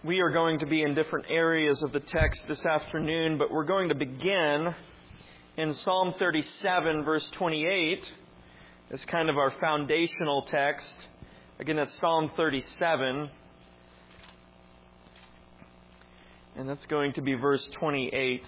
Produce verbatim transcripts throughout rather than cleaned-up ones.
We are going to be in different areas of the text this afternoon, but we're going to begin in Psalm thirty-seven, verse twenty-eight. It's kind of our foundational text. Again, that's Psalm thirty-seven. And that's going to be verse twenty-eight.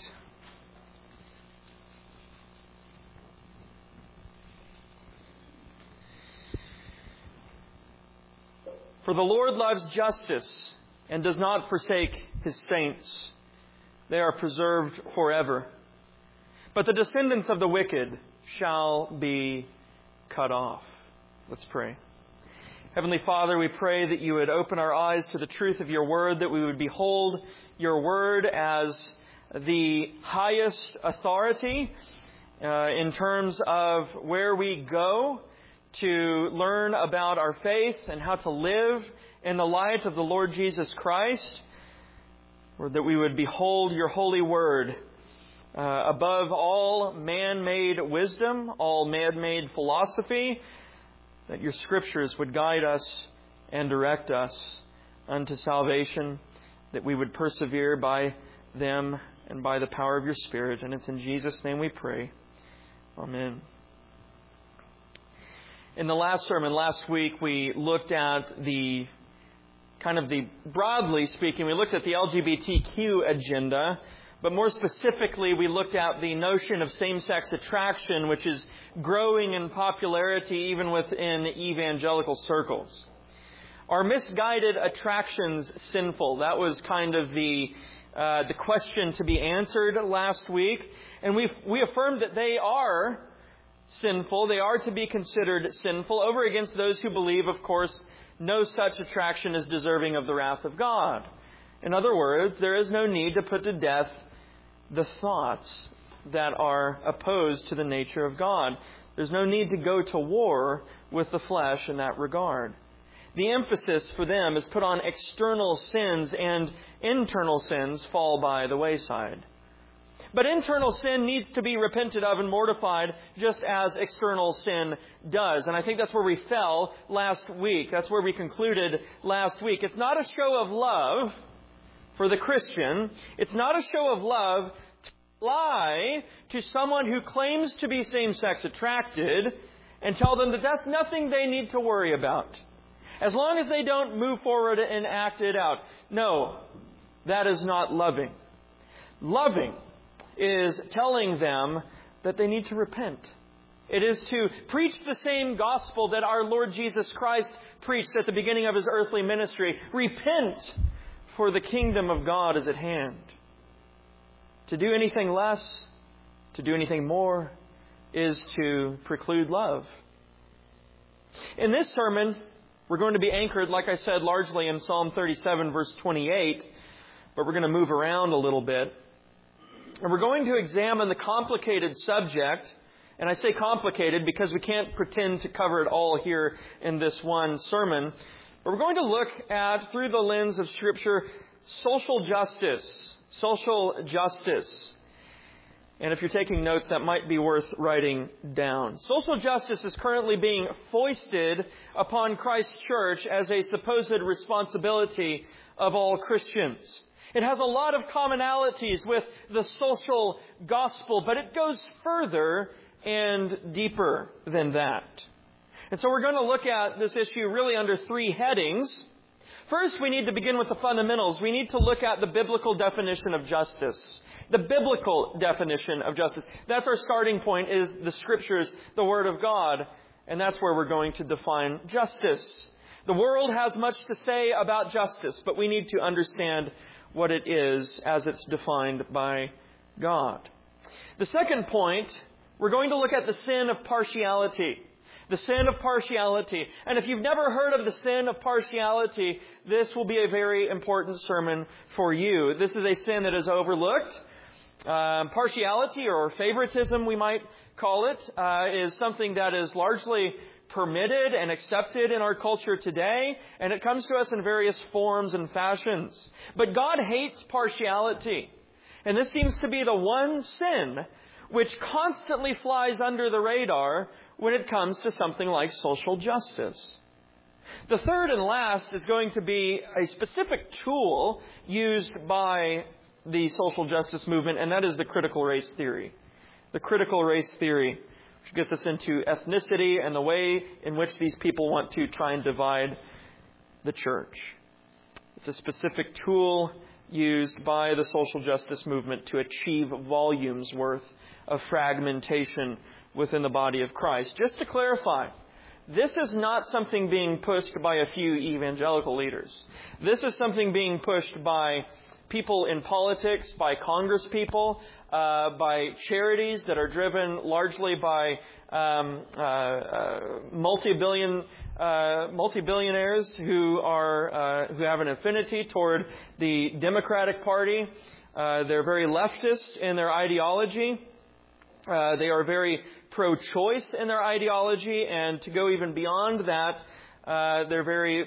For the Lord loves justice and does not forsake His saints. They are preserved forever. But the descendants of the wicked shall be cut off. Let's pray. Heavenly Father, we pray that you would open our eyes to the truth of your word, that we would behold your word as the highest authority uh, in terms of where we go to learn about our faith and how to live in the light of the Lord Jesus Christ, or that we would behold your holy word uh, above all man-made wisdom, all man-made philosophy, that your scriptures would guide us and direct us unto salvation, that we would persevere by them and by the power of your Spirit. And it's in Jesus' name we pray. Amen. In the last sermon, last week, we looked at the, kind of the, broadly speaking, we looked at the L G B T Q agenda, but more specifically, we looked at the notion of same-sex attraction, which is growing in popularity even within evangelical circles. Are misguided attractions sinful? That was kind of the uh, the question to be answered last week. And we we affirmed that they are sinful. They are to be considered sinful over against those who believe, of course, no such attraction is deserving of the wrath of God. In other words, there is no need to put to death the thoughts that are opposed to the nature of God. There's no need to go to war with the flesh in that regard. The emphasis for them is put on external sins, and internal sins fall by the wayside. But internal sin needs to be repented of and mortified just as external sin does. And I think that's where we fell last week. That's where we concluded last week. It's not a show of love for the Christian. It's not a show of love to lie to someone who claims to be same-sex attracted and tell them that that's nothing they need to worry about, as long as they don't move forward and act it out. No, that is not loving. Loving is telling them that they need to repent. It is to preach the same gospel that our Lord Jesus Christ preached at the beginning of His earthly ministry. Repent, for the kingdom of God is at hand. To do anything less, to do anything more, is to preclude love. In this sermon, we're going to be anchored, like I said, largely in Psalm thirty-seven, verse twenty-eight, but we're going to move around a little bit. And we're going to examine the complicated subject, and I say complicated because we can't pretend to cover it all here in this one sermon. But we're going to look at, through the lens of Scripture, social justice. Social justice. And if you're taking notes, that might be worth writing down. Social justice is currently being foisted upon Christ's church as a supposed responsibility of all Christians. It has a lot of commonalities with the social gospel, but it goes further and deeper than that. And so we're going to look at this issue really under three headings. First, we need to begin with the fundamentals. We need to look at the biblical definition of justice. The biblical definition of justice. That's our starting point, is the Scriptures, the Word of God. And that's where we're going to define justice. The world has much to say about justice, but we need to understand what it is as it's defined by God. The second point, we're going to look at the sin of partiality. The sin of partiality. And if you've never heard of the sin of partiality, this will be a very important sermon for you. This is a sin that is overlooked. Um, partiality, or favoritism we might call it, uh, is something that is largely permitted and accepted in our culture today, and it comes to us in various forms and fashions. But God hates partiality. And this seems to be the one sin which constantly flies under the radar when it comes to something like social justice. The third and last is going to be a specific tool used by the social justice movement, and that is the critical race theory. The critical race theory, which gets us into ethnicity and the way in which these people want to try and divide the church. It's a specific tool used by the social justice movement to achieve volumes worth of fragmentation within the body of Christ. Just to clarify, this is not something being pushed by a few evangelical leaders. This is something being pushed by people in politics, by Congress people, uh, by charities that are driven largely by um, uh, uh, multi-billion uh, multi-billionaires who are uh, who have an affinity toward the Democratic Party. Uh, they're very leftist in their ideology. Uh, they are very pro-choice in their ideology, and to go even beyond that, uh, they're very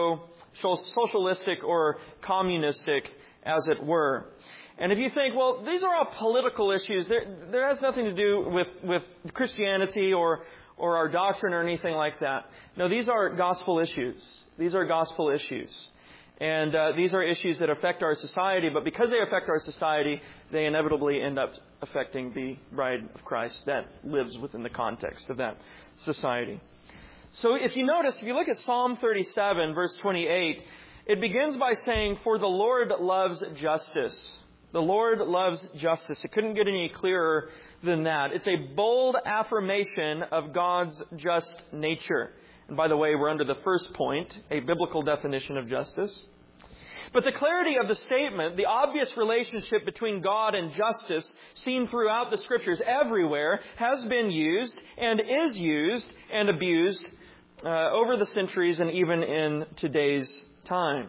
pro-socialistic or communistic, as it were. And if you think, well, these are all political issues, there, there has nothing to do with, with Christianity or, or our doctrine or anything like that. No, these are gospel issues. These are gospel issues. And uh, these are issues that affect our society, but because they affect our society, they inevitably end up affecting the bride of Christ that lives within the context of that society. So if you notice, if you look at Psalm thirty-seven, verse twenty-eight, it begins by saying, "For the Lord loves justice." The Lord loves justice. It couldn't get any clearer than that. It's a bold affirmation of God's just nature. And by the way, we're under the first point, a biblical definition of justice. But the clarity of the statement, the obvious relationship between God and justice seen throughout the Scriptures everywhere, has been used and is used and abused uh, over the centuries and even in today's time.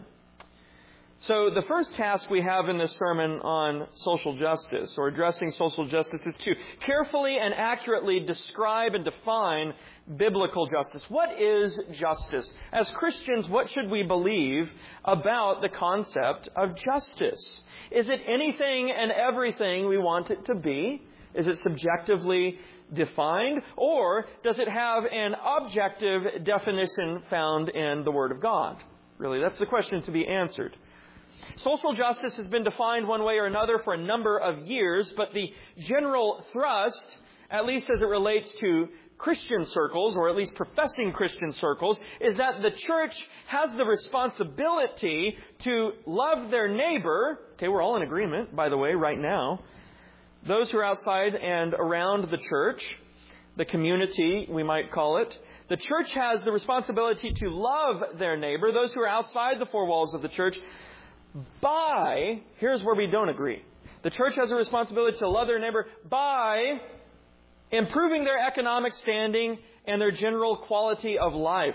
So the first task we have in this sermon on social justice, or addressing social justice, is to carefully and accurately describe and define biblical justice. What is justice? As Christians, what should we believe about the concept of justice? Is it anything and everything we want it to be? Is it subjectively defined? Or does it have an objective definition found in the Word of God? Really, that's the question to be answered. Social justice has been defined one way or another for a number of years, but the general thrust, at least as it relates to Christian circles, or at least professing Christian circles, is that the church has the responsibility to love their neighbor. Okay, we're all in agreement, by the way, right now. Those who are outside and around the church, the community, we might call it. The church has the responsibility to love their neighbor, those who are outside the four walls of the church, by, here's where we don't agree. The church has a responsibility to love their neighbor by improving their economic standing and their general quality of life.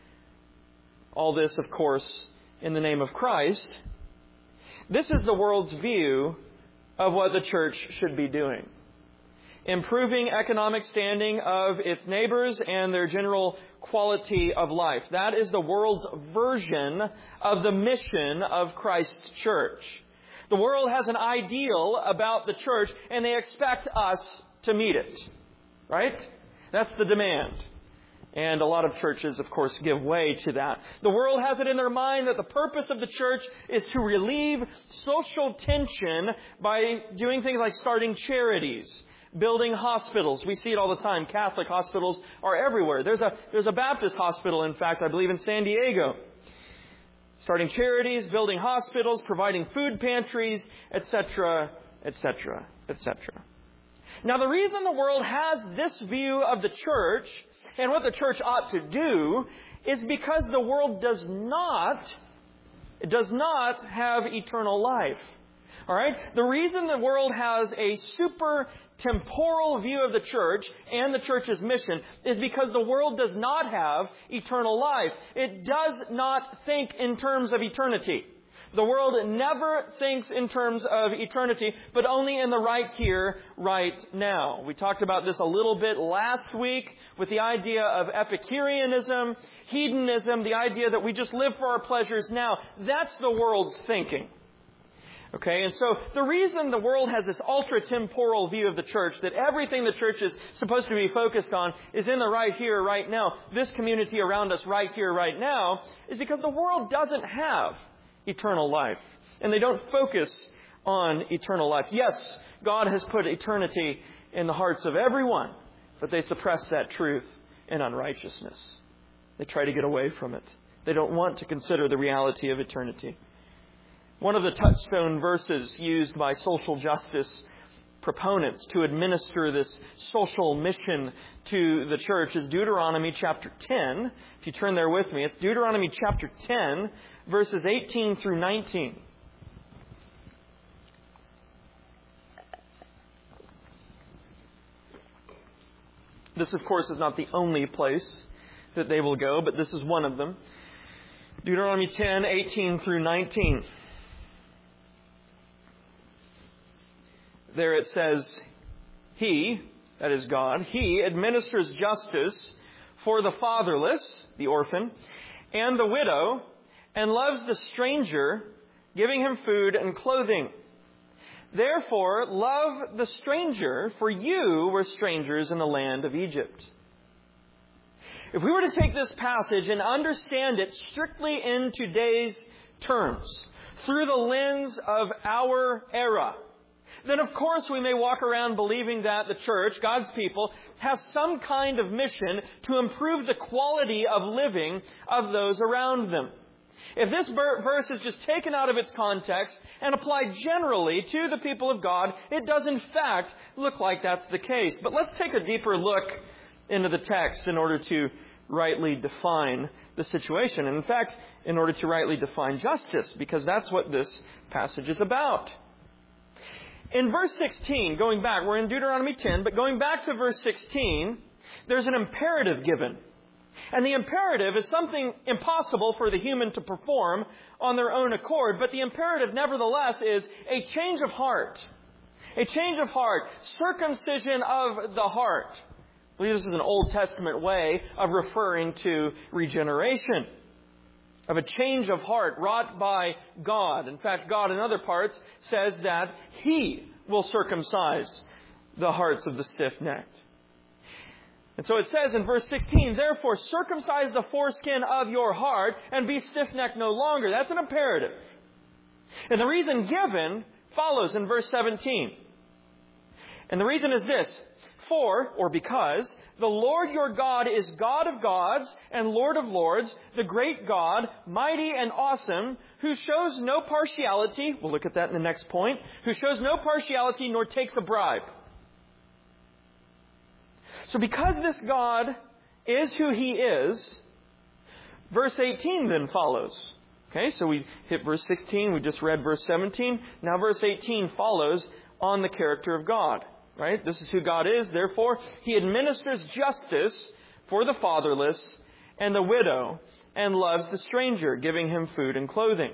All this, of course, in the name of Christ. This is the world's view of what the church should be doing. Improving economic standing of its neighbors and their general quality of life. That is the world's version of the mission of Christ's church. The world has an ideal about the church, and they expect us to meet it. Right? That's the demand. And a lot of churches, of course, give way to that. The world has it in their mind that the purpose of the church is to relieve social tension by doing things like starting charities, building hospitals. We see it all the time. Catholic hospitals are everywhere. There's a, there's a Baptist hospital, in fact, I believe in San Diego. Starting charities, building hospitals, providing food pantries, et cetera, et cetera, et cetera. Now, the reason the world has this view of the church and what the church ought to do is because the world does not, it does not have eternal life. All right? The reason the world has a super temporal view of the church and the church's mission is because the world does not have eternal life. It does not think in terms of eternity. The world never thinks in terms of eternity, but only in the right here, right now. We talked about this a little bit last week with the idea of Epicureanism, hedonism, the idea that we just live for our pleasures now. That's the world's thinking. Okay, and so the reason the world has this ultra-temporal view of the church, that everything the church is supposed to be focused on is in the right here, right now, this community around us right here, right now, is because the world doesn't have eternal life. And they don't focus on eternal life. Yes, God has put eternity in the hearts of everyone, but they suppress that truth in unrighteousness. They try to get away from it. They don't want to consider the reality of eternity. One of the touchstone verses used by social justice proponents to administer this social mission to the church is Deuteronomy chapter ten. If you turn there with me, it's Deuteronomy chapter ten, verses eighteen through nineteen. This, of course, is not the only place that they will go, but this is one of them. Deuteronomy ten, eighteen through nineteen. There it says, He, that is God, He administers justice for the fatherless, the orphan, and the widow, and loves the stranger, giving him food and clothing. Therefore, love the stranger, for you were strangers in the land of Egypt. If we were to take this passage and understand it strictly in today's terms, through the lens of our era, then of course we may walk around believing that the church, God's people, has some kind of mission to improve the quality of living of those around them. If this verse is just taken out of its context and applied generally to the people of God, it does in fact look like that's the case. But let's take a deeper look into the text in order to rightly define the situation. And in fact, in order to rightly define justice, because that's what this passage is about. In verse sixteen, going back, we're in Deuteronomy ten, but going back to verse sixteen, there's an imperative given. And the imperative is something impossible for the human to perform on their own accord. But the imperative, nevertheless, is a change of heart. A change of heart. Circumcision of the heart. I believe this is an Old Testament way of referring to regeneration. Of a change of heart wrought by God. In fact, God in other parts says that He will circumcise the hearts of the stiff-necked. And so it says in verse sixteen, therefore circumcise the foreskin of your heart and be stiff-necked no longer. That's an imperative. And the reason given follows in verse seventeen. And the reason is this. For, or because, the Lord your God is God of gods and Lord of lords, the great God, mighty and awesome, who shows no partiality. We'll look at that in the next point. Who shows no partiality nor takes a bribe. So because this God is who He is, verse eighteen then follows. Okay, so we hit verse sixteen, we just read verse seventeen. Now verse eighteen follows on the character of God. Right? This is who God is. Therefore, He administers justice for the fatherless and the widow and loves the stranger, giving him food and clothing.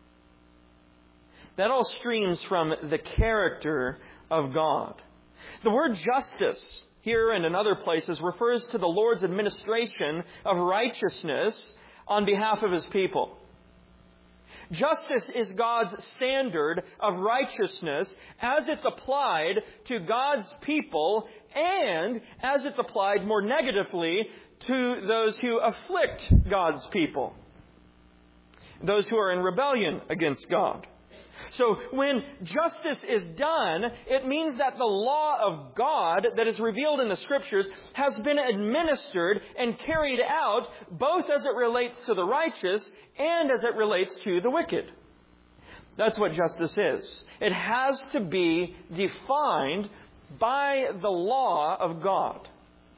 That all streams from the character of God. The word justice here and in other places refers to the Lord's administration of righteousness on behalf of His people. Justice is God's standard of righteousness as it's applied to God's people and as it's applied more negatively to those who afflict God's people. Those who are in rebellion against God. So when justice is done, it means that the law of God that is revealed in the Scriptures has been administered and carried out both as it relates to the righteous and as it relates to the wicked. That's what justice is. It has to be defined by the law of God.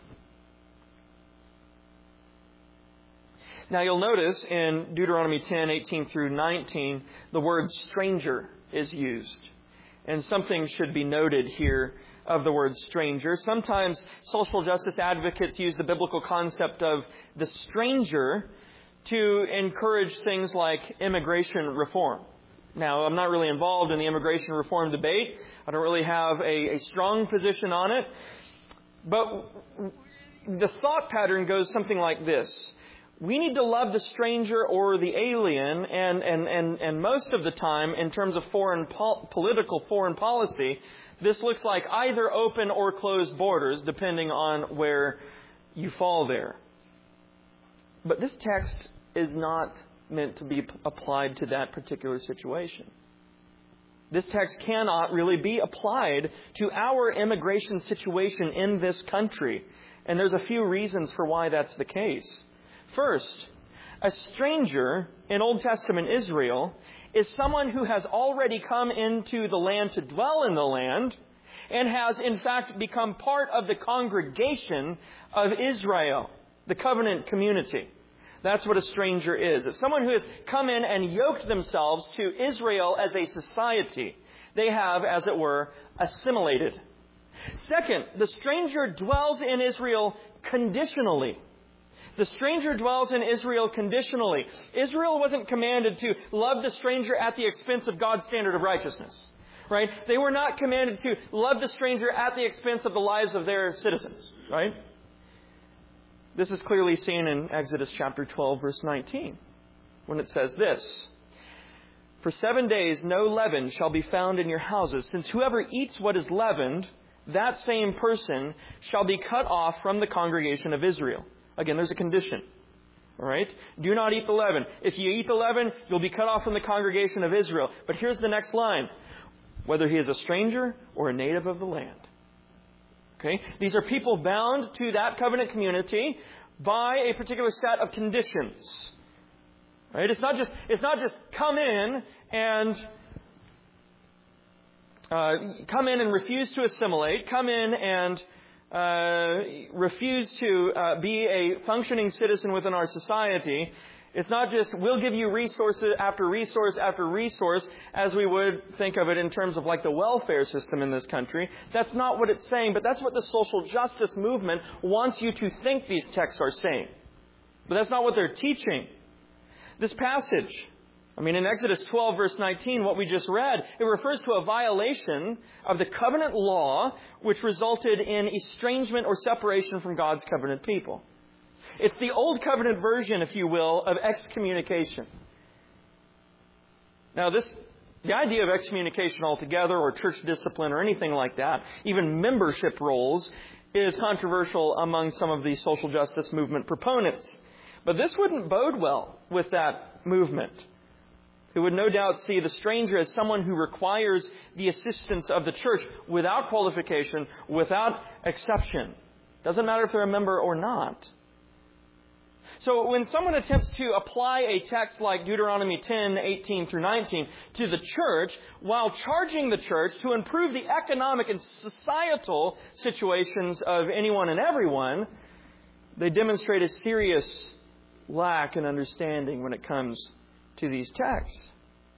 Now you'll notice in Deuteronomy ten, eighteen through nineteen, the word stranger is used. And something should be noted here of the word stranger. Sometimes social justice advocates use the biblical concept of the stranger to encourage things like immigration reform. Now, I'm not really involved in the immigration reform debate. I don't really have a, a strong position on it. But the thought pattern goes something like this. we need to love the stranger or the alien, and, and, and, and most of the time, in terms of foreign pol- political foreign policy, this looks like either open or closed borders, depending on where you fall there. But this text is not meant to be applied to that particular situation. This text cannot really be applied to our immigration situation in this country. And there's a few reasons for why that's the case. First, a stranger in Old Testament Israel is someone who has already come into the land to dwell in the land and has in fact become part of the congregation of Israel, the covenant community. That's what a stranger is. It's someone who has come in and yoked themselves to Israel as a society. They have, as it were, assimilated. Second, the stranger dwells in Israel conditionally. The stranger dwells in Israel conditionally. Israel wasn't commanded to love the stranger at the expense of God's standard of righteousness. Right? They were not commanded to love the stranger at the expense of the lives of their citizens. Right? This is clearly seen in Exodus chapter twelve, verse nineteen, when it says this: "For seven days no leaven shall be found in your houses, since whoever eats what is leavened, that same person shall be cut off from the congregation of Israel." Again, there's a condition. All right? Do not eat the leaven. If you eat the leaven, you'll be cut off from the congregation of Israel. But here's the next line: whether he is a stranger or a native of the land. Okay? These are people bound to that covenant community by a particular set of conditions. Right? It's not just it's not just come in and uh, come in and refuse to assimilate, come in and uh, refuse to uh, be a functioning citizen within our society. It's not just, we'll give you resources after resource after resource, as we would think of it in terms of like the welfare system in this country. That's not what it's saying, but that's what the social justice movement wants you to think these texts are saying. But that's not what they're teaching. This passage, I mean, in Exodus twelve, verse nineteen, what we just read, it refers to a violation of the covenant law, which resulted in estrangement or separation from God's covenant people. It's the Old Covenant version, if you will, of excommunication. Now, this, the idea of excommunication altogether, or church discipline, or anything like that, even membership rolls, is controversial among some of the social justice movement proponents. But this wouldn't bode well with that movement, who would no doubt see the stranger as someone who requires the assistance of the church without qualification, without exception. Doesn't matter if they're a member or not. So when someone attempts to apply a text like Deuteronomy ten, eighteen through nineteen to the church, while charging the church to improve the economic and societal situations of anyone and everyone, they demonstrate a serious lack in understanding when it comes to these texts.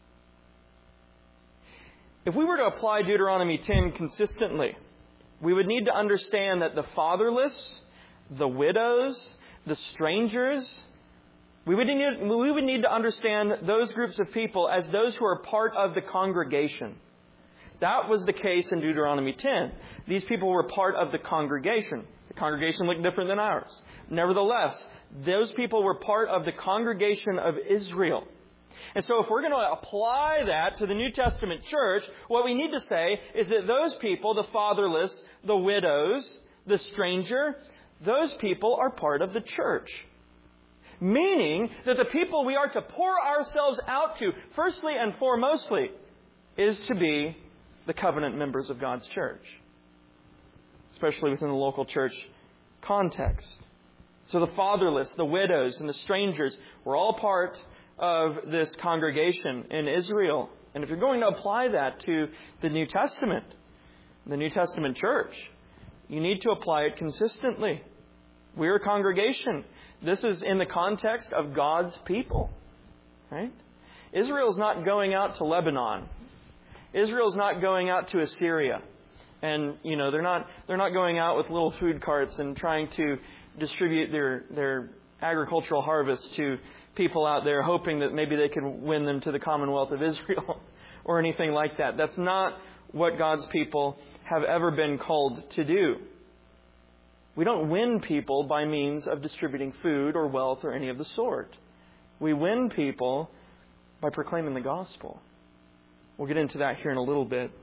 If we were to apply Deuteronomy ten consistently, we would need to understand that the fatherless, the widows, the strangers, we would, need, we would need to understand those groups of people as those who are part of the congregation. That was the case in Deuteronomy ten. These people were part of the congregation. The congregation looked different than ours. Nevertheless, those people were part of the congregation of Israel. And so if we're going to apply that to the New Testament church, what we need to say is that those people, the fatherless, the widows, the stranger, those people are part of the church. Meaning that the people we are to pour ourselves out to, firstly and foremostly, is to be the covenant members of God's church. Especially within the local church context. So the fatherless, the widows, and the strangers were all part of this congregation in Israel. And if you're going to apply that to the New Testament, the New Testament church, you need to apply it consistently. We're a congregation. This is in the context of God's people. Right? Israel's not going out to Lebanon. Israel's not going out to Assyria. And, you know, they're not they're not going out with little food carts and trying to distribute their, their agricultural harvest to people out there, hoping that maybe they could win them to the Commonwealth of Israel or anything like that. That's not what God's people have ever been called to do. We don't win people by means of distributing food or wealth or any of the sort. We win people by proclaiming the gospel. We'll get into that here in a little bit.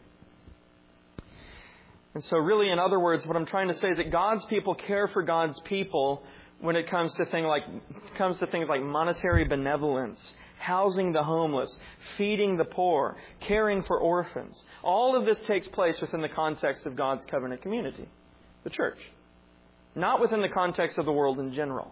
And so really, in other words, what I'm trying to say is that God's people care for God's people when it comes to things like comes to things like monetary benevolence, housing the homeless, feeding the poor, caring for orphans. All of this takes place within the context of God's covenant community, the church, not within the context of the world in general.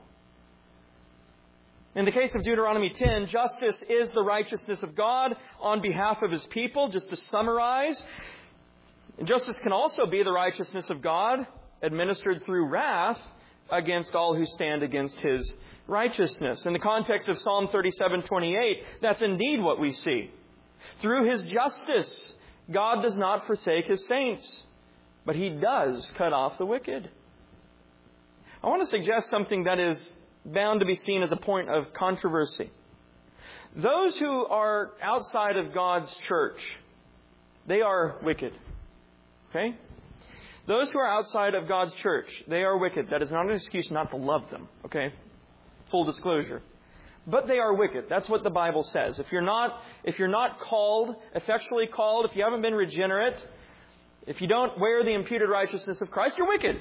In the case of Deuteronomy ten, justice is the righteousness of God on behalf of His people. Just to summarize, justice can also be the righteousness of God administered through wrath against all who stand against His righteousness. In the context of Psalm thirty-seven twenty-eight, that's indeed what we see. Through His justice, God does not forsake His saints, but He does cut off the wicked. I want to suggest something that is bound to be seen as a point of controversy. Those who are outside of God's church, they are wicked. Okay? Those who are outside of God's church, they are wicked. That is not an excuse not to love them. Okay? Full disclosure. But they are wicked. That's what the Bible says. If you're not, if you're not called, effectually called, if you haven't been regenerate, if you don't wear the imputed righteousness of Christ, you're wicked.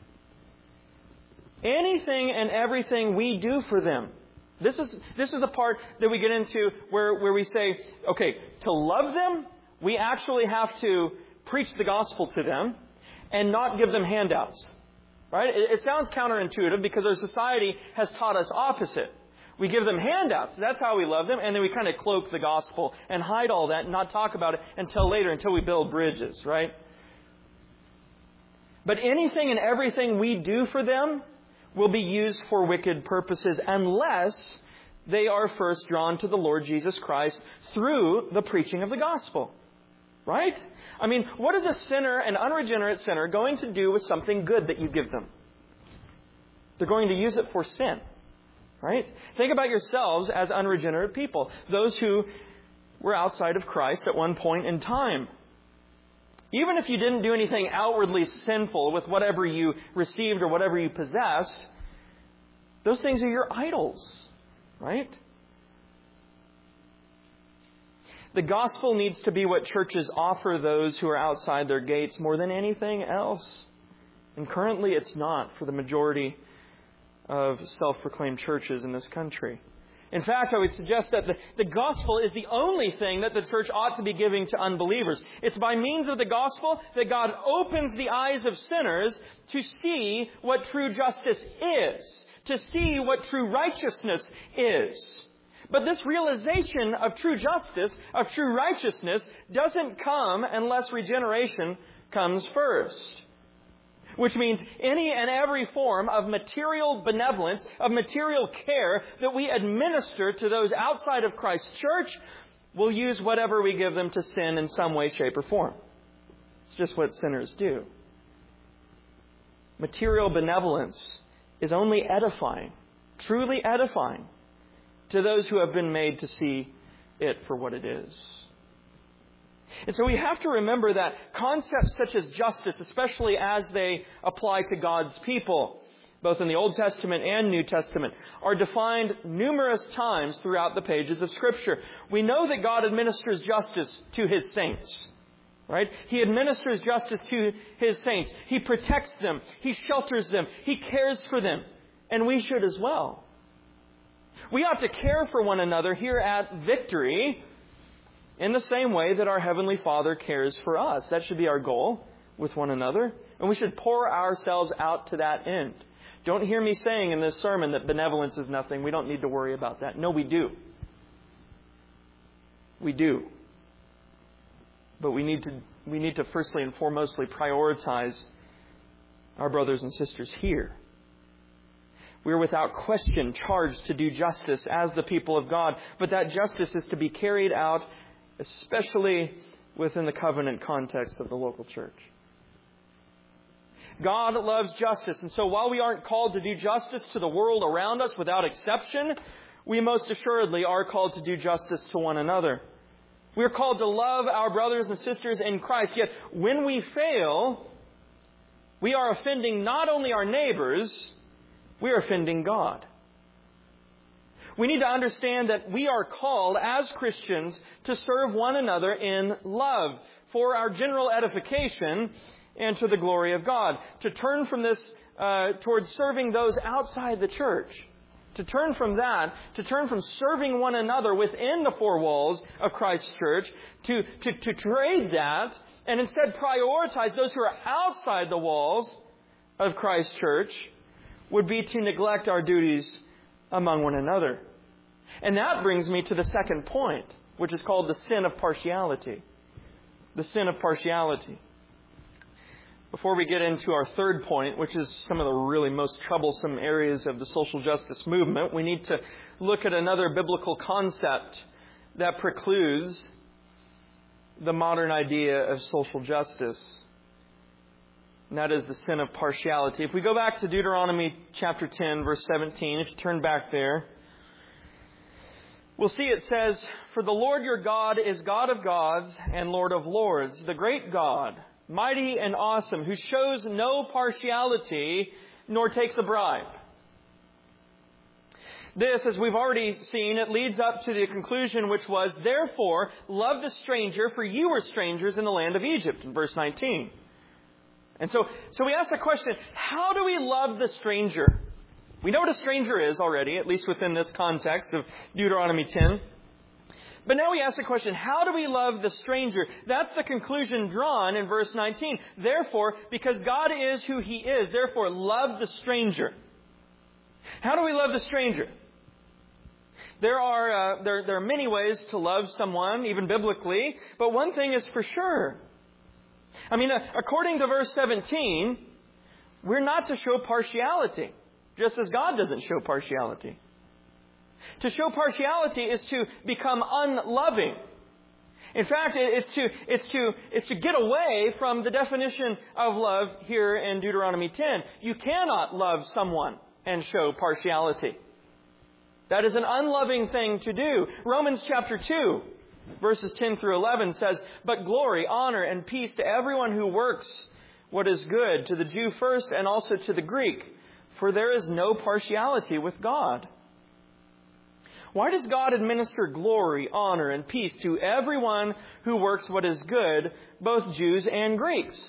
Anything and everything we do for them. This is this is the part that we get into where, where we say, okay, to love them, we actually have to preach the gospel to them and not give them handouts. Right? It, it sounds counterintuitive because our society has taught us opposite. We give them handouts. That's how we love them. And then we kind of cloak the gospel and hide all that and not talk about it until later, until we build bridges. Right? But anything and everything we do for them will be used for wicked purposes unless they are first drawn to the Lord Jesus Christ through the preaching of the gospel. Right? I mean, what is a sinner, an unregenerate sinner, going to do with something good that you give them? They're going to use it for sin. Right? Think about yourselves as unregenerate people. Those who were outside of Christ at one point in time. Even if you didn't do anything outwardly sinful with whatever you received or whatever you possessed, those things are your idols, right? The gospel needs to be what churches offer those who are outside their gates more than anything else. And currently it's not for the majority of self-proclaimed churches in this country. In fact, I would suggest that the, the gospel is the only thing that the church ought to be giving to unbelievers. It's by means of the gospel that God opens the eyes of sinners to see what true justice is, to see what true righteousness is. But this realization of true justice, of true righteousness, doesn't come unless regeneration comes first. Which means any and every form of material benevolence, of material care that we administer to those outside of Christ's church, will use whatever we give them to sin in some way, shape, or form. It's just what sinners do. Material benevolence is only edifying, truly edifying, to those who have been made to see it for what it is. And so we have to remember that concepts such as justice, especially as they apply to God's people, both in the Old Testament and New Testament, are defined numerous times throughout the pages of Scripture. We know that God administers justice to His saints. Right? He administers justice to His saints. He protects them. He shelters them. He cares for them. And we should as well. We ought to care for one another here at Victory in the same way that our Heavenly Father cares for us. That should be our goal with one another. And we should pour ourselves out to that end. Don't hear me saying in this sermon that benevolence is nothing. We don't need to worry about that. No, we do. We do. But we need to we need to firstly and foremostly prioritize our brothers and sisters here. We are without question charged to do justice as the people of God. But that justice is to be carried out especially within the covenant context of the local church. God loves justice. And so while we aren't called to do justice to the world around us without exception, we most assuredly are called to do justice to one another. We are called to love our brothers and sisters in Christ. Yet when we fail, we are offending not only our neighbors, we are offending God. We need to understand that we are called as Christians to serve one another in love for our general edification and to the glory of God. To turn from this uh, towards serving those outside the church. To turn from that, to turn from serving one another within the four walls of Christ's church, to, to, to trade that and instead prioritize those who are outside the walls of Christ's church, would be to neglect our duties among one another. And that brings me to the second point, which is called the sin of partiality. The sin of partiality. Before we get into our third point, which is some of the really most troublesome areas of the social justice movement, we need to look at another biblical concept that precludes the modern idea of social justice. And that is the sin of partiality. If we go back to Deuteronomy chapter ten, verse seventeen, if you turn back there, we'll see it says, "For the Lord your God is God of gods and Lord of lords, the great God, mighty and awesome, who shows no partiality nor takes a bribe." This, as we've already seen, it leads up to the conclusion which was, "Therefore, love the stranger, for you were strangers in the land of Egypt," in verse nineteen. And so, so we ask the question, how do we love the stranger? We know what a stranger is already, at least within this context of Deuteronomy ten. But now we ask the question, how do we love the stranger? That's the conclusion drawn in verse nineteen. Therefore, because God is who He is, therefore love the stranger. How do we love the stranger? There are, uh, there, there are many ways to love someone, even biblically, but one thing is for sure. I mean, uh, according to verse seventeen, we're not to show partiality, just as God doesn't show partiality. To show partiality is to become unloving. In fact, it's to, it's to, it's to get away from the definition of love here in Deuteronomy ten. You cannot love someone and show partiality. That is an unloving thing to do. Romans chapter two, verses ten through eleven says, "But glory, honor, and peace to everyone who works what is good, to the Jew first and also to the Greek. For there is no partiality with God." Why does God administer glory, honor, and peace to everyone who works what is good, both Jews and Greeks?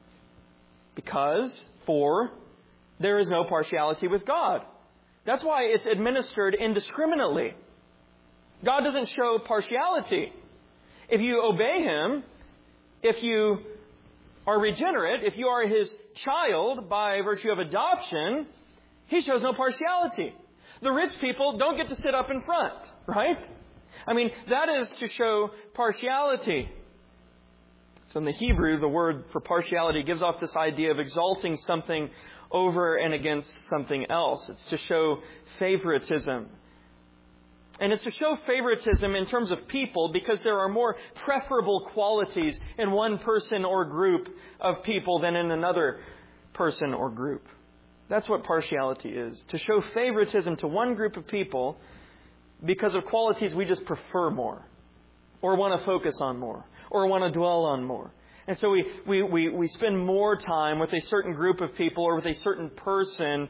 Because, for, there is no partiality with God. That's why it's administered indiscriminately. God doesn't show partiality. If you obey Him, if you are regenerate, if you are His child by virtue of adoption, He shows no partiality. The rich people don't get to sit up in front, right? I mean, that is to show partiality. So in the Hebrew, the word for partiality gives off this idea of exalting something over and against something else. It's to show favoritism. And it's to show favoritism in terms of people because there are more preferable qualities in one person or group of people than in another person or group. That's what partiality is. To show favoritism to one group of people because of qualities we just prefer more, or want to focus on more, or want to dwell on more. And so we, we, we, we spend more time with a certain group of people or with a certain person,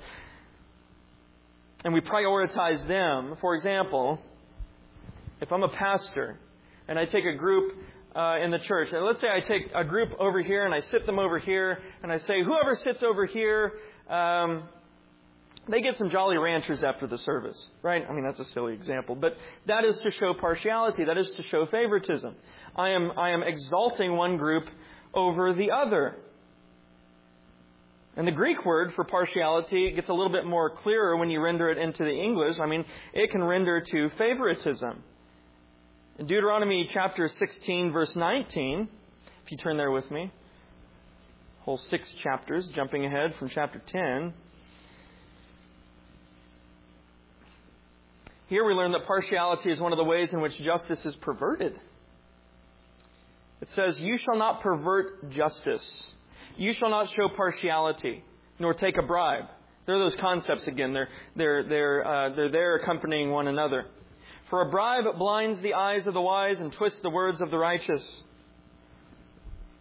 and we prioritize them. For example, if I'm a pastor and I take a group uh, in the church, and let's say I take a group over here and I sit them over here, and I say, whoever sits over here, um, they get some Jolly Ranchers after the service, right? I mean, that's a silly example, but that is to show partiality. That is to show favoritism. I am, I am exalting one group over the other. And the Greek word for partiality gets a little bit more clearer when you render it into the English. I mean, it can render to favoritism. In Deuteronomy chapter sixteen, verse nineteen, if you turn there with me, whole six chapters, jumping ahead from chapter ten. Here we learn that partiality is one of the ways in which justice is perverted. It says, "You shall not pervert justice. You shall not show partiality, nor take a bribe." There are those concepts again. They're, they're, they're, uh, they're there accompanying one another. "For a bribe blinds the eyes of the wise and twists the words of the righteous."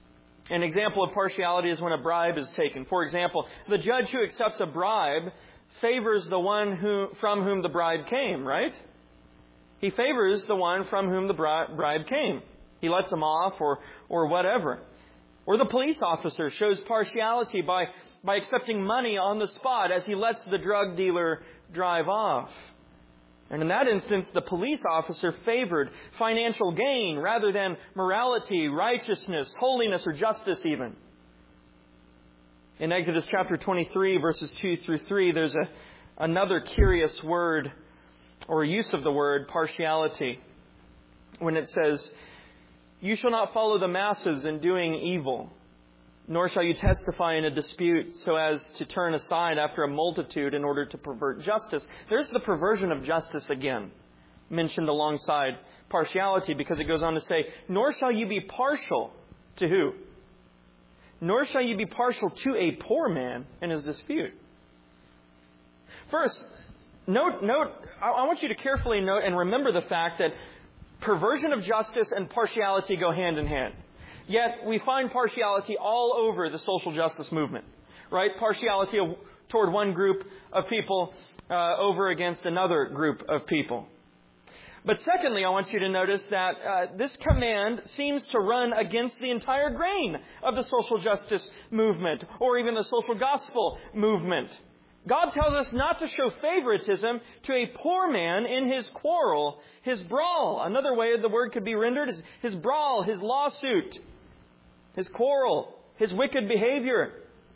An example of partiality is when a bribe is taken. For example, the judge who accepts a bribe favors the one who, from whom the bribe came, right? He favors the one from whom the bribe came. He lets him off or, or whatever. Or the police officer shows partiality by, by accepting money on the spot as he lets the drug dealer drive off. And in that instance, the police officer favored financial gain rather than morality, righteousness, holiness, or justice even. In Exodus chapter twenty-three, verses two through three, there's a, another curious word or use of the word partiality when it says, "You shall not follow the masses in doing evil, nor shall you testify in a dispute so as to turn aside after a multitude in order to pervert justice." There's the perversion of justice again, mentioned alongside partiality, because it goes on to say, "Nor shall you be partial to who? Nor shall you be partial to a poor man in his dispute." First, note, note, I want you to carefully note and remember the fact that perversion of justice and partiality go hand in hand. Yet we find partiality all over the social justice movement, right? Partiality toward one group of people uh, over against another group of people. But secondly, I want you to notice that uh, this command seems to run against the entire grain of the social justice movement or even the social gospel movement. God tells us not to show favoritism to a poor man in his quarrel, his brawl. Another way the word could be rendered is his brawl, his lawsuit, his quarrel, his wicked behavior.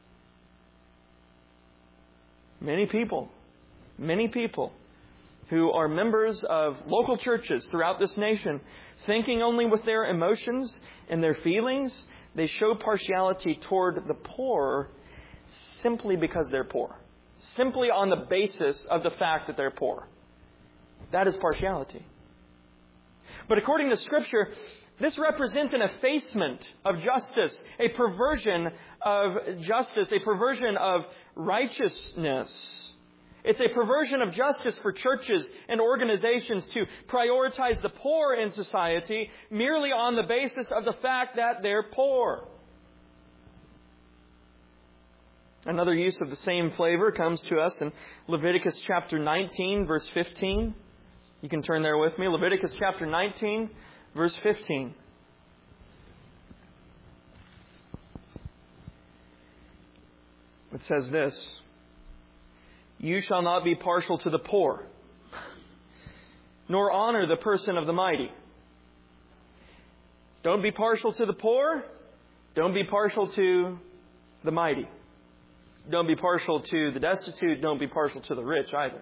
Many people, many people who are members of local churches throughout this nation, thinking only with their emotions and their feelings, they show partiality toward the poor simply because they're poor. Simply on the basis of the fact that they're poor. That is partiality. But according to Scripture, this represents an effacement of justice, a perversion of justice, a perversion of righteousness. It's a perversion of justice for churches and organizations to prioritize the poor in society merely on the basis of the fact that they're poor. Another use of the same flavor comes to us in Leviticus chapter nineteen, verse fifteen. You can turn there with me. Leviticus chapter nineteen, verse fifteen. It says this: "You shall not be partial to the poor, nor honor the person of the mighty." Don't be partial to the poor. Don't be partial to the mighty. Don't be partial to the destitute. Don't be partial to the rich either.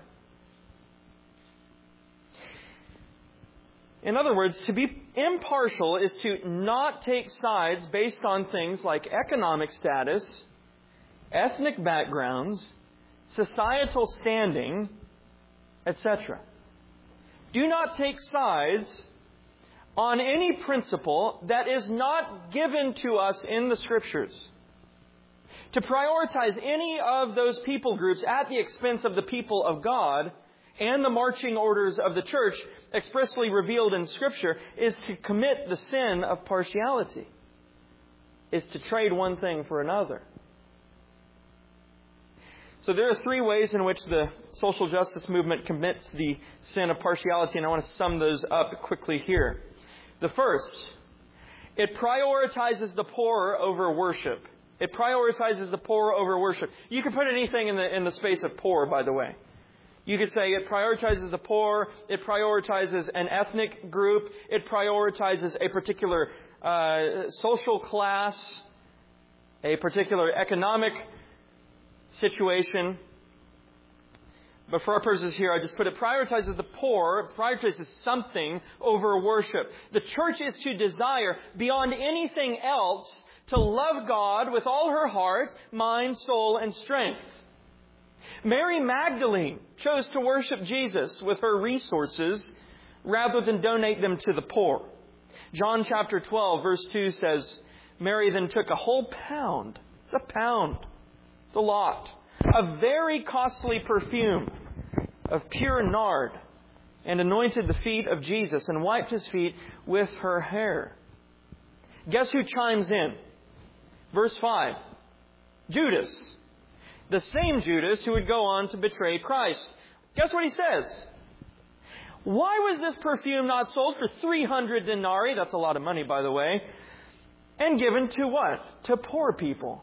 In other words, to be impartial is to not take sides based on things like economic status, ethnic backgrounds, societal standing, et cetera. Do not take sides on any principle that is not given to us in the Scriptures. To prioritize any of those people groups at the expense of the people of God and the marching orders of the church expressly revealed in Scripture is to commit the sin of partiality, is to trade one thing for another. So there are three ways in which the social justice movement commits the sin of partiality, and I want to sum those up quickly here. The first, it prioritizes the poor over worship. It prioritizes the poor over worship. You can put anything in the in the space of poor, by the way. You could say it prioritizes the poor, it prioritizes an ethnic group, it prioritizes a particular uh, social class, a particular economic situation. But for our purposes here, I just put it prioritizes the poor, prioritizes something over worship. The church is to desire, beyond anything else, to love God with all her heart, mind, soul, and strength. Mary Magdalene chose to worship Jesus with her resources rather than donate them to the poor. John chapter twelve, verse two says, "Mary then took a whole pound," it's a pound, it's a lot, "of very costly perfume of pure nard, and anointed the feet of Jesus and wiped his feet with her hair." Guess who chimes in? Verse five. Judas. The same Judas who would go on to betray Christ. Guess what he says? Why was this perfume not sold for three hundred denarii? That's a lot of money, by the way. And given to what? To poor people.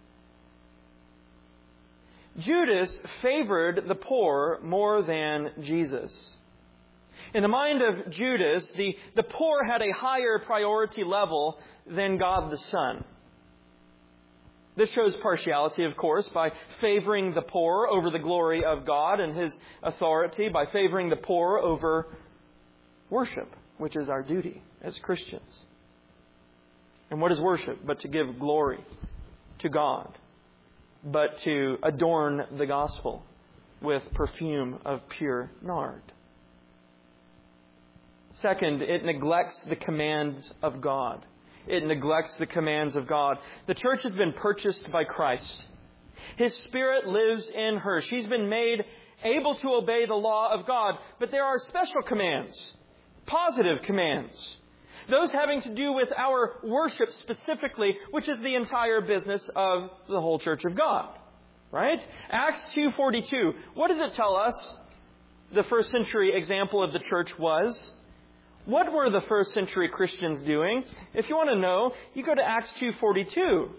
Judas favored the poor more than Jesus. In the mind of Judas, the, the poor had a higher priority level than God the Son. This shows partiality, of course, by favoring the poor over the glory of God and His authority, by favoring the poor over worship, which is our duty as Christians. And what is worship but to give glory to God, but to adorn the gospel with perfume of pure nard? Second, it neglects the commands of God. It neglects the commands of God. The church has been purchased by Christ. His Spirit lives in her. She's been made able to obey the law of God. But there are special commands, positive commands, those having to do with our worship specifically, which is the entire business of the whole church of God. Right? Acts two forty-two. What does it tell us the first century example of the church was? What were the first century Christians doing? If you want to know, you go to Acts two forty-two.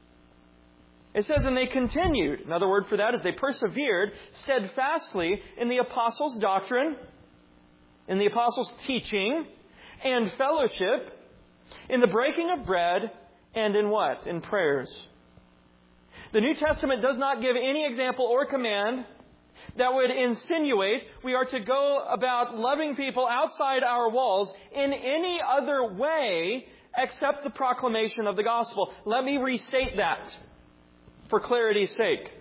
It says, and they continued. Another word for that is they persevered steadfastly in the apostles' doctrine, in the apostles' teaching, and fellowship, in the breaking of bread, and in what? In prayers. The New Testament does not give any example or command that would insinuate we are to go about loving people outside our walls in any other way except the proclamation of the gospel. Let me restate that for clarity's sake.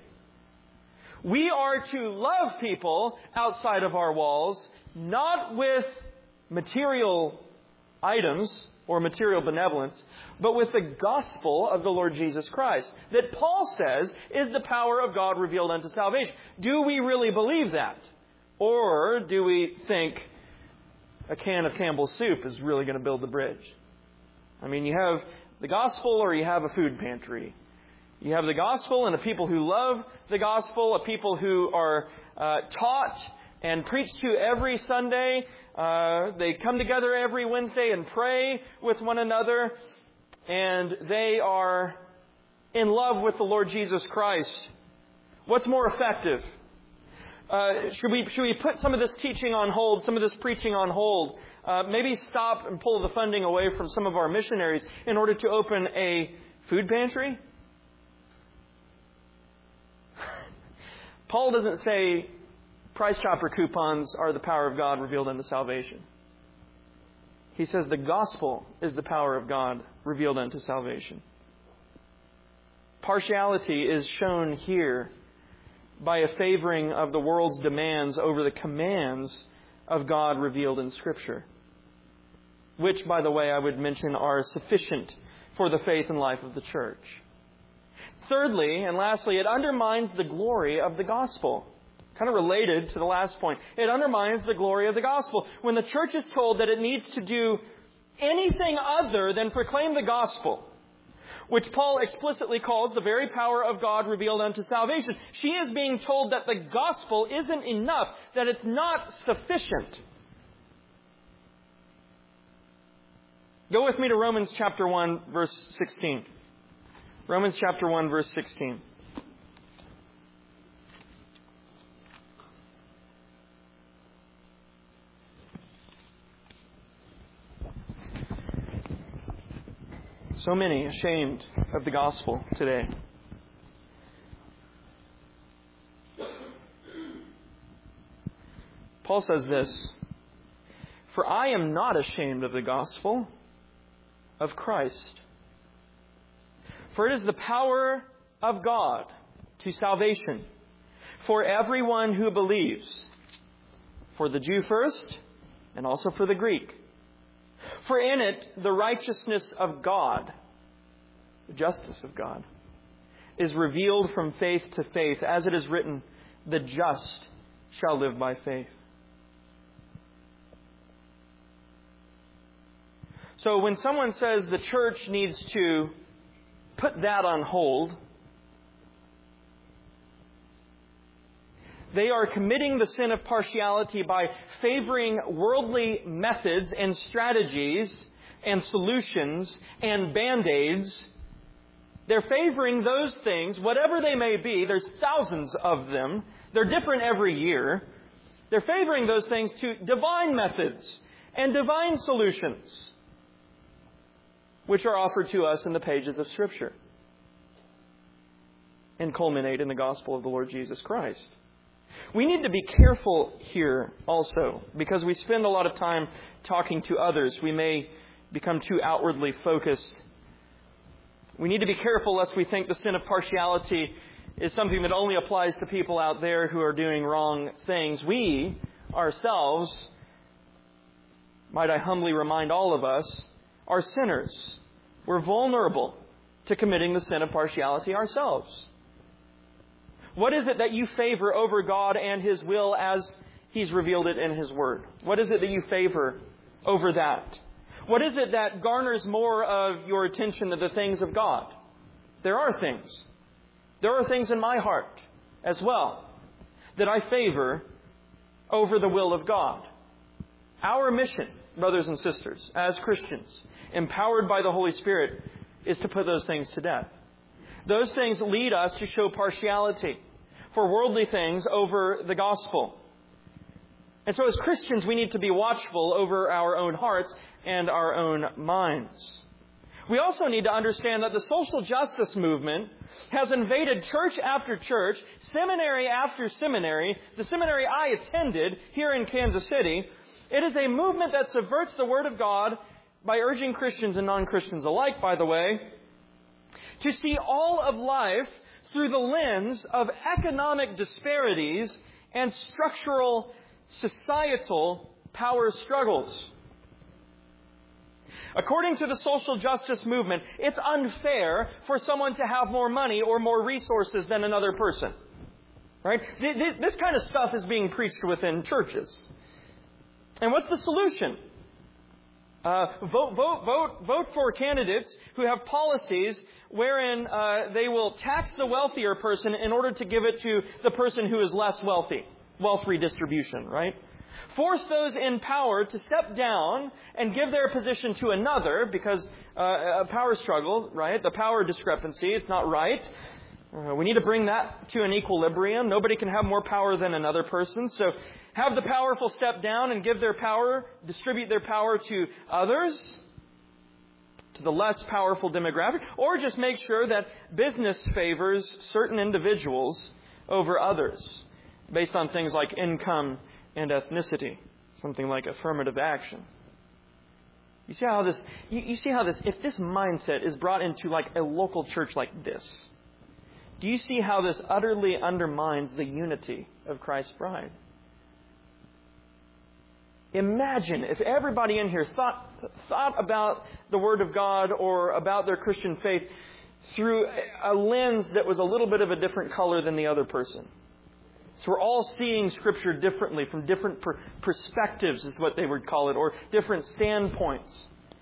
We are to love people outside of our walls, not with material items or material benevolence, but with the gospel of the Lord Jesus Christ, that Paul says is the power of God revealed unto salvation. Do we really believe that? Or do we think a can of Campbell's soup is really going to build the bridge? I mean, you have the gospel or you have a food pantry. You have the gospel and a people who love the gospel, a people who are uh, taught and preached to every Sunday. Uh, they come together every Wednesday and pray with one another. And they are in love with the Lord Jesus Christ. What's more effective? Uh, should we should we put some of this teaching on hold, some of this preaching on hold? Uh, maybe stop and pull the funding away from some of our missionaries in order to open a food pantry? Paul doesn't say Price Chopper coupons are the power of God revealed unto salvation. He says the gospel is the power of God revealed unto salvation. Partiality is shown here by a favoring of the world's demands over the commands of God revealed in Scripture, which, by the way, I would mention are sufficient for the faith and life of the church. Thirdly, and lastly, it undermines the glory of the gospel. Kind of related to the last point. It undermines the glory of the gospel. When the church is told that it needs to do anything other than proclaim the gospel, which Paul explicitly calls the very power of God revealed unto salvation, she is being told that the gospel isn't enough, that it's not sufficient. Go with me to Romans chapter one, verse sixteen. Romans chapter one, verse sixteen. So many ashamed of the gospel today. Paul says this, "For I am not ashamed of the gospel of Christ. For it is the power of God to salvation for everyone who believes, for the Jew first and also for the Greek. For in it, the righteousness of God, the justice of God, is revealed from faith to faith, as it is written, the just shall live by faith." So when someone says the church needs to put that on hold. They are committing the sin of partiality by favoring worldly methods and strategies and solutions and band-aids. They're favoring those things, whatever they may be. There's thousands of them. They're different every year. They're favoring those things to divine methods and divine solutions, which are offered to us in the pages of Scripture and culminate in the gospel of the Lord Jesus Christ. We need to be careful here also, because we spend a lot of time talking to others. We may become too outwardly focused. We need to be careful lest we think the sin of partiality is something that only applies to people out there who are doing wrong things. We, ourselves, might I humbly remind all of us, are sinners. We're vulnerable to committing the sin of partiality ourselves. What is it that you favor over God and His will as He's revealed it in His Word? What is it that you favor over that? What is it that garners more of your attention than the things of God? There are things. There are things in my heart as well that I favor over the will of God. Our mission, brothers and sisters, as Christians, empowered by the Holy Spirit, is to put those things to death. Those things lead us to show partiality for worldly things over the gospel. And so as Christians, we need to be watchful over our own hearts and our own minds. We also need to understand that the social justice movement has invaded church after church, seminary after seminary, the seminary I attended here in Kansas City. It is a movement that subverts the Word of God by urging Christians and non-Christians alike, by the way, to see all of life through the lens of economic disparities and structural societal power struggles. According to the social justice movement, it's unfair for someone to have more money or more resources than another person. Right? This kind of stuff is being preached within churches. And what's the solution? Uh, vote, vote, vote, vote for candidates who have policies wherein uh, they will tax the wealthier person in order to give it to the person who is less wealthy. Wealth redistribution, right? Force those in power to step down and give their position to another because uh, a power struggle, right? The power discrepancy, it's not right. Uh, we need to bring that to an equilibrium. Nobody can have more power than another person. So have the powerful step down and give their power, distribute their power to others, to the less powerful demographic, or just make sure that business favors certain individuals over others based on things like income and ethnicity, something like affirmative action. You see how this, you, you see how this, if this mindset is brought into like a local church like this, do you see how this utterly undermines the unity of Christ's bride? Imagine if everybody in here thought, thought about the Word of God or about their Christian faith through a lens that was a little bit of a different color than the other person. So we're all seeing Scripture differently from different per- perspectives is what they would call it, or different standpoints.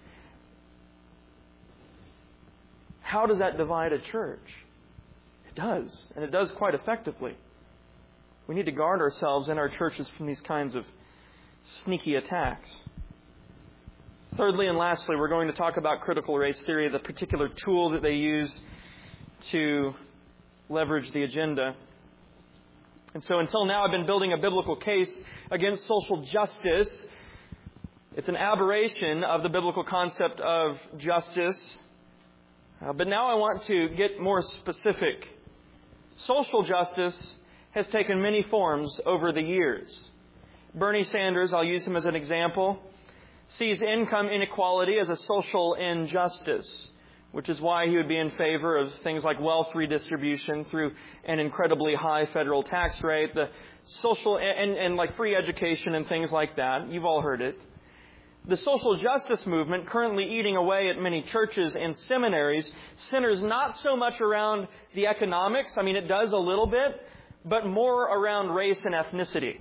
How does that divide a church? It does, and it does quite effectively. We need to guard ourselves in our churches from these kinds of sneaky attacks. Thirdly and lastly, we're going to talk about critical race theory, the particular tool that they use to leverage the agenda. And so until now, I've been building a biblical case against social justice. It's an aberration of the biblical concept of justice. Uh, but now I want to get more specific. Social justice has taken many forms over the years. Bernie Sanders, I'll use him as an example, sees income inequality as a social injustice, which is why he would be in favor of things like wealth redistribution through an incredibly high federal tax rate, the social and, and like free education and things like that. You've all heard it. The social justice movement, currently eating away at many churches and seminaries, centers not so much around the economics. I mean, it does a little bit, but more around race and ethnicity.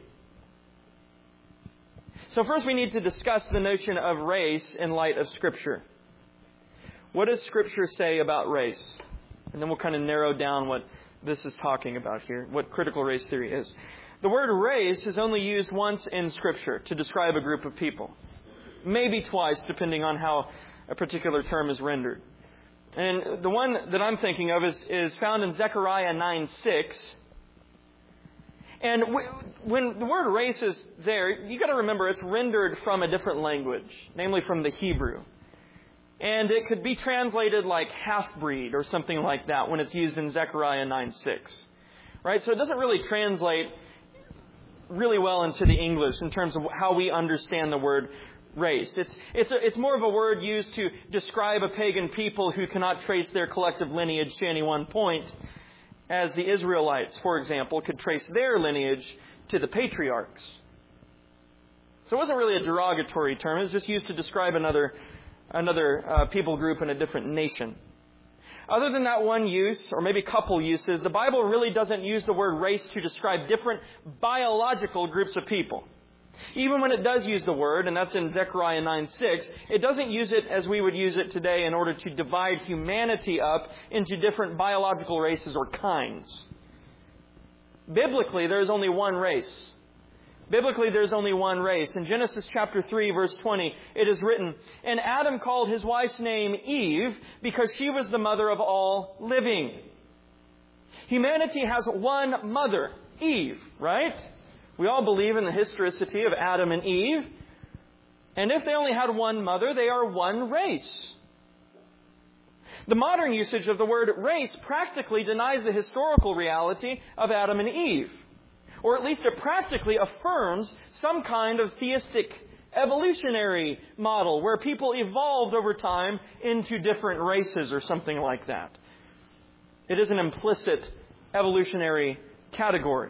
So first we need to discuss the notion of race in light of Scripture. What does Scripture say about race? And then we'll kind of narrow down what this is talking about here, what critical race theory is. The word race is only used once in Scripture to describe a group of people. Maybe twice, depending on how a particular term is rendered. And the one that I'm thinking of is, is found in Zechariah nine six. And when the word race is there, you got to remember it's rendered from a different language, namely from the Hebrew. And it could be translated like half-breed or something like that when it's used in Zechariah nine six. Right? So it doesn't really translate really well into the English in terms of how we understand the word race. It's it's a, it's more of a word used to describe a pagan people who cannot trace their collective lineage to any one point, as the Israelites, for example, could trace their lineage to the patriarchs. So it wasn't really a derogatory term. It was just used to describe another another uh, people group in a different nation. Other than that one use, or maybe couple uses, the Bible really doesn't use the word race to describe different biological groups of people. Even when it does use the word, and that's in Zechariah nine six, it doesn't use it as we would use it today in order to divide humanity up into different biological races or kinds. Biblically, there is only one race. Biblically, there's only one race. In Genesis chapter three, verse twenty, it is written, "And Adam called his wife's name Eve because she was the mother of all living." Humanity has one mother, Eve, right? We all believe in the historicity of Adam and Eve. And if they only had one mother, they are one race. The modern usage of the word race practically denies the historical reality of Adam and Eve. Or at least it practically affirms some kind of theistic evolutionary model where people evolved over time into different races or something like that. It is an implicit evolutionary category.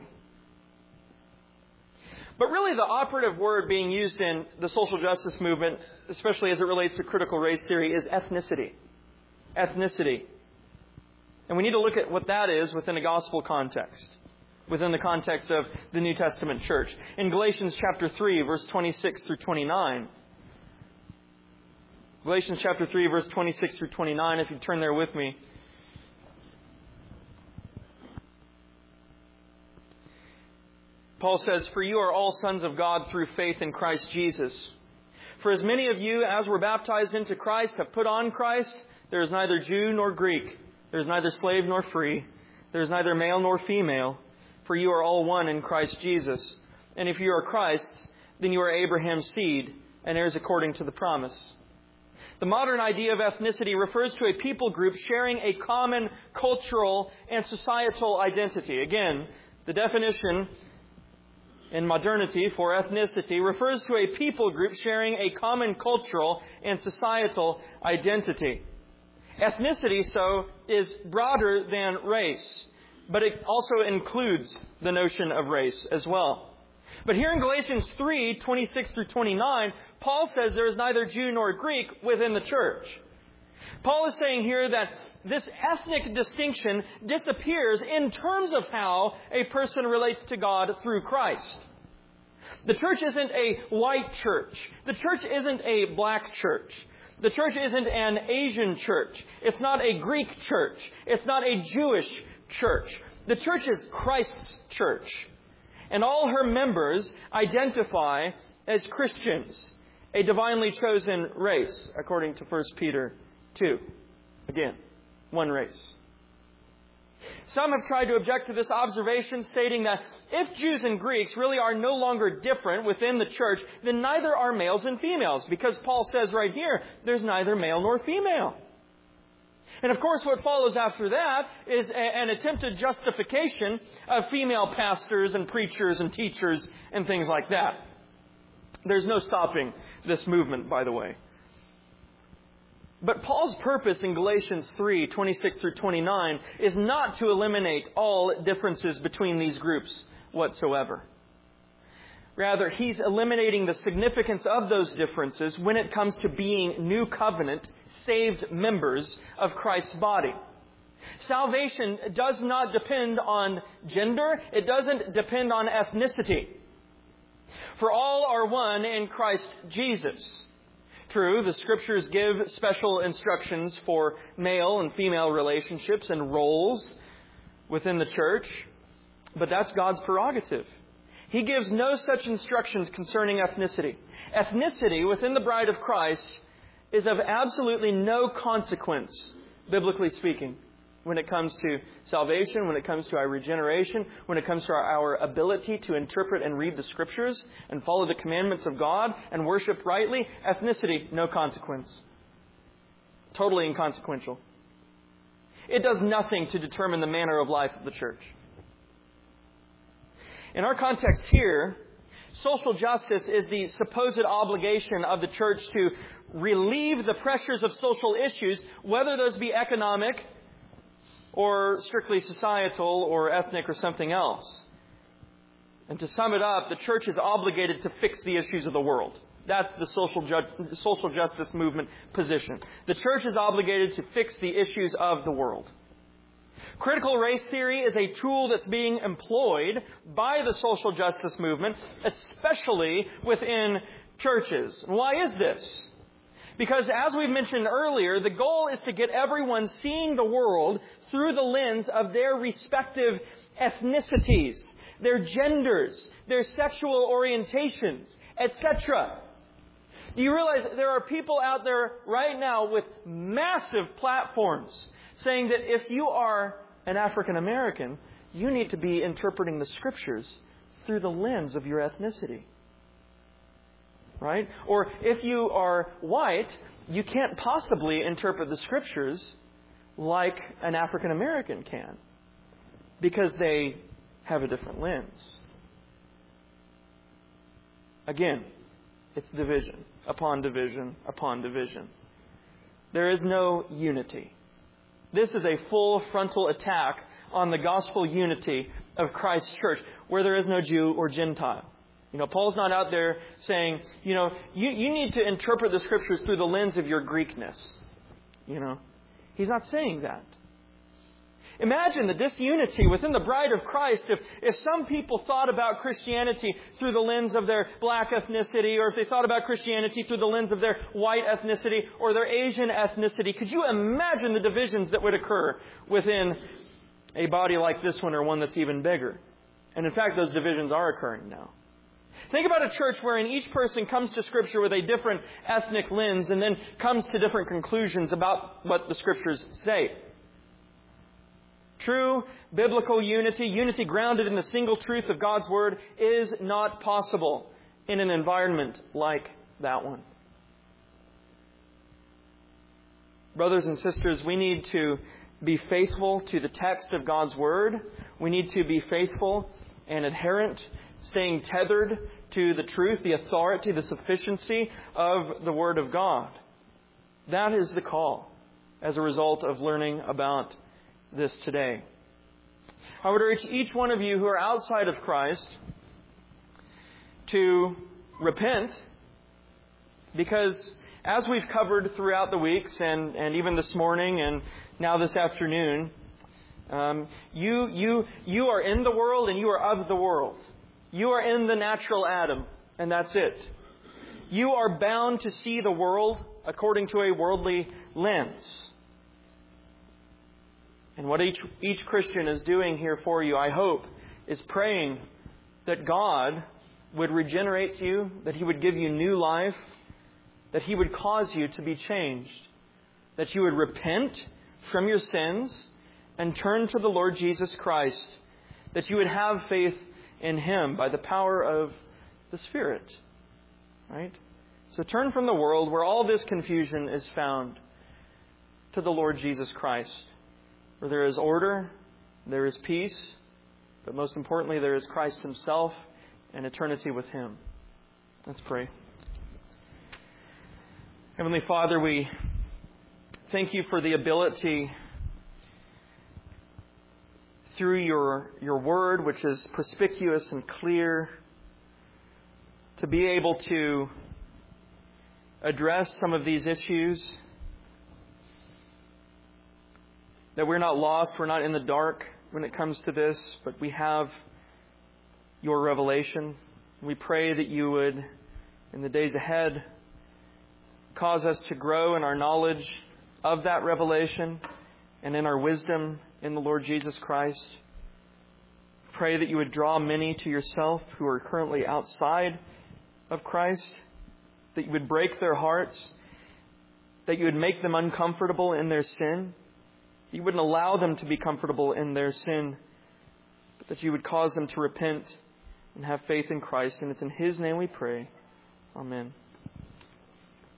But really the operative word being used in the social justice movement, especially as it relates to critical race theory, is ethnicity. Ethnicity. And we need to look at what that is within a gospel context, within the context of the New Testament church. In Galatians chapter three, verse twenty-six through twenty-nine. Galatians chapter three, verse twenty-six through twenty-nine, if you turn there with me. Paul says, "For you are all sons of God through faith in Christ Jesus. For as many of you as were baptized into Christ have put on Christ, there is neither Jew nor Greek, there is neither slave nor free, there is neither male nor female, for you are all one in Christ Jesus. And if you are Christ's, then you are Abraham's seed, and heirs according to the promise." The modern idea of ethnicity refers to a people group sharing a common cultural and societal identity. Again, the definition in modernity for ethnicity refers to a people group sharing a common cultural and societal identity. Ethnicity, so, is broader than race, but it also includes the notion of race as well. But here in Galatians three, twenty-six through twenty-nine, Paul says there is neither Jew nor Greek within the church. Paul is saying here that this ethnic distinction disappears in terms of how a person relates to God through Christ. The church isn't a white church. The church isn't a black church. The church isn't an Asian church. It's not a Greek church. It's not a Jewish church. The church is Christ's church. And all her members identify as Christians, a divinely chosen race, according to First Peter two. Again, one race. Some have tried to object to this observation, stating that if Jews and Greeks really are no longer different within the church, then neither are males and females, because Paul says right here, there's neither male nor female. And of course, what follows after that is a, an attempted justification of female pastors and preachers and teachers and things like that. There's no stopping this movement, by the way. But Paul's purpose in Galatians three, twenty-six through twenty-nine is not to eliminate all differences between these groups whatsoever. Rather, he's eliminating the significance of those differences when it comes to being new covenant, saved members of Christ's body. Salvation does not depend on gender. It doesn't depend on ethnicity. For all are one in Christ Jesus. True, the Scriptures give special instructions for male and female relationships and roles within the church, but that's God's prerogative. He gives no such instructions concerning ethnicity. Ethnicity within the bride of Christ is of absolutely no consequence, biblically speaking, when it comes to salvation, when it comes to our regeneration, when it comes to our, our ability to interpret and read the Scriptures and follow the commandments of God and worship rightly. Ethnicity, no consequence. Totally inconsequential. It does nothing to determine the manner of life of the church. In our context here, social justice is the supposed obligation of the church to relieve the pressures of social issues, whether those be economic or strictly societal or ethnic or something else. And to sum it up, the church is obligated to fix the issues of the world. That's the social, ju- the social justice movement position. The church is obligated to fix the issues of the world. Critical race theory is a tool that's being employed by the social justice movement, especially within churches. Why is this? Because as we've mentioned earlier, the goal is to get everyone seeing the world through the lens of their respective ethnicities, their genders, their sexual orientations, et cetera. Do you realize that there are people out there right now with massive platforms saying that if you are an African American, you need to be interpreting the Scriptures through the lens of your ethnicity? Right? Or if you are white, you can't possibly interpret the Scriptures like an African American can, because they have a different lens. Again, it's division upon division upon division. There is no unity. This is a full frontal attack on the gospel unity of Christ's church, where there is no Jew or Gentile. You know, Paul's not out there saying, you know, you, you need to interpret the Scriptures through the lens of your Greekness. You know, he's not saying that. Imagine the disunity within the bride of Christ if, if some people thought about Christianity through the lens of their black ethnicity, or if they thought about Christianity through the lens of their white ethnicity or their Asian ethnicity. Could you imagine the divisions that would occur within a body like this one, or one that's even bigger? And in fact, those divisions are occurring now. Think about a church wherein each person comes to Scripture with a different ethnic lens and then comes to different conclusions about what the Scriptures say. True biblical unity, unity grounded in the single truth of God's Word, is not possible in an environment like that one. Brothers and sisters, we need to be faithful to the text of God's Word. We need to be faithful and adherent, staying tethered to the truth, the authority, the sufficiency of the Word of God. That is the call as a result of learning about this today. I would urge each one of you who are outside of Christ to repent, because as we've covered throughout the weeks and, and even this morning and now this afternoon, um, you, you, you are in the world and you are of the world. You are in the natural Adam, and that's it. You are bound to see the world according to a worldly lens. And what each, each Christian is doing here for you, I hope, is praying that God would regenerate you, that He would give you new life, that He would cause you to be changed, that you would repent from your sins and turn to the Lord Jesus Christ, that you would have faith in Him by the power of the Spirit. Right? So turn from the world where all this confusion is found to the Lord Jesus Christ, where there is order, there is peace, but most importantly, there is Christ Himself and eternity with Him. Let's pray. Heavenly Father, we thank You for the ability through your, your Word, which is perspicuous and clear, to be able to address some of these issues, that we're not lost, we're not in the dark when it comes to this, but we have Your revelation. We pray that You would, in the days ahead, cause us to grow in our knowledge of that revelation and in our wisdom in the Lord Jesus Christ. Pray that you would draw many to yourself who are currently outside of Christ, that you would break their hearts, that you would make them uncomfortable in their sin. You wouldn't allow them to be comfortable in their sin, but that you would cause them to repent and have faith in Christ. And it's in His name we pray. Amen.